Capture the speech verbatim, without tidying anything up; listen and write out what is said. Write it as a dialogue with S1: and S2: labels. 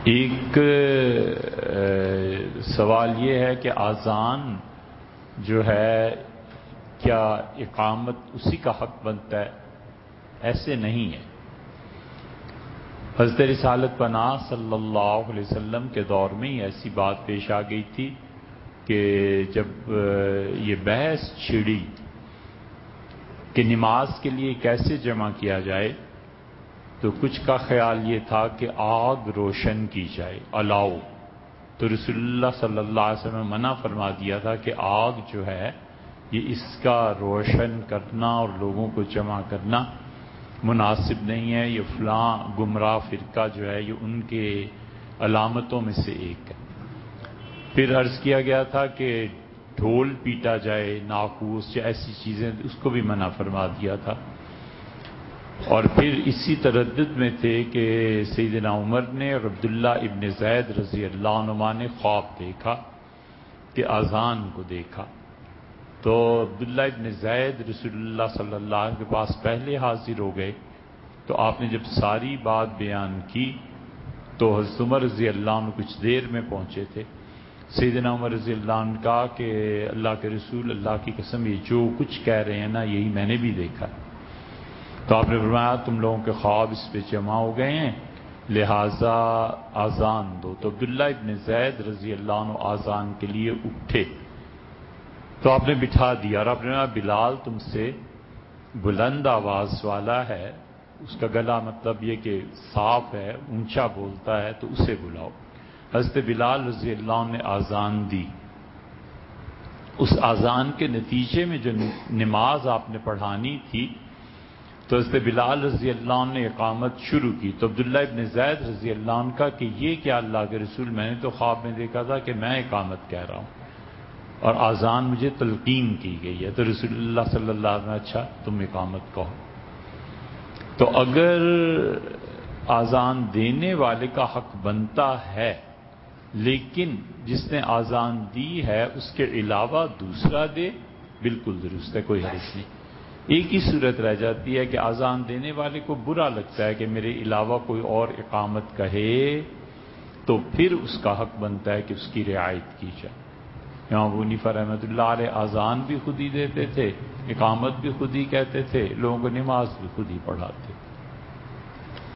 S1: ایک سوال یہ ہے کہ اذان جو ہے کیا اقامت اسی کا حق بنتا ہے؟ ایسے نہیں ہے۔ حضرت رسالت پناہ صلی اللہ علیہ وسلم کے دور میں ہی ایسی بات پیش آ گئی تھی کہ جب یہ بحث چھڑی کہ نماز کے لیے کیسے جمع کیا جائے تو کچھ کا خیال یہ تھا کہ آگ روشن کی جائے، الاؤ، تو رسول اللہ صلی اللہ علیہ وسلم نے منع فرما دیا تھا کہ آگ جو ہے یہ اس کا روشن کرنا اور لوگوں کو جمع کرنا مناسب نہیں ہے، یہ فلاں گمراہ فرقہ جو ہے یہ ان کے علامتوں میں سے ایک ہے۔ پھر عرض کیا گیا تھا کہ ڈھول پیٹا جائے، ناقوس یا ایسی چیزیں، اس کو بھی منع فرما دیا تھا۔ اور پھر اسی تردد میں تھے کہ سیدنا عمر نے اور عبداللہ ابن زید رضی اللہ عنہما نے خواب دیکھا کہ اذان کو دیکھا، تو عبداللہ ابن زید رسول اللہ صلی اللہ علیہ وسلم کے پاس پہلے حاضر ہو گئے، تو آپ نے جب ساری بات بیان کی تو حضرت عمر رضی اللہ عنہ کچھ دیر میں پہنچے تھے۔ سیدنا عمر رضی اللہ عنہ کہا کہ اللہ کے رسول، اللہ کی قسم یہ جو کچھ کہہ رہے ہیں نا یہی میں نے بھی دیکھا۔ تو آپ نے فرمایا تم لوگوں کے خواب اس پہ جمع ہو گئے ہیں، لہذا اذان دو۔ تو عبداللہ ابن زید رضی اللہ عنہ اذان کے لیے اٹھے تو آپ نے بٹھا دیا اور آپ نے فرمایا بلال تم سے بلند آواز والا ہے، اس کا گلا مطلب یہ کہ صاف ہے، اونچا بولتا ہے، تو اسے بلاؤ۔ حضرت بلال رضی اللہ عنہ نے اذان دی۔ اس اذان کے نتیجے میں جو نماز آپ نے پڑھانی تھی تو حضرت بلال رضی اللہ عنہ نے اقامت شروع کی، تو عبداللہ ابن زید رضی اللہ عنہ کا کہ یہ کیا اللہ کے رسول، میں نے تو خواب میں دیکھا تھا کہ میں اقامت کہہ رہا ہوں اور اذان مجھے تلقین کی گئی ہے، تو رسول اللہ صلی اللہ علیہ وسلم اچھا تم اقامت کہو۔ تو اگر اذان دینے والے کا حق بنتا ہے لیکن جس نے اذان دی ہے اس کے علاوہ دوسرا دے، بالکل درست ہے، کوئی حرج نہیں۔ ایک ہی صورت رہ جاتی ہے کہ اذان دینے والے کو برا لگتا ہے کہ میرے علاوہ کوئی اور اقامت کہے، تو پھر اس کا حق بنتا ہے کہ اس کی رعایت کی جائے۔ امام ابو حنیفہ رحمۃ اللہ علیہ اذان بھی خود ہی دیتے تھے، اقامت بھی خود ہی کہتے تھے، لوگوں کو نماز بھی خود ہی پڑھاتے۔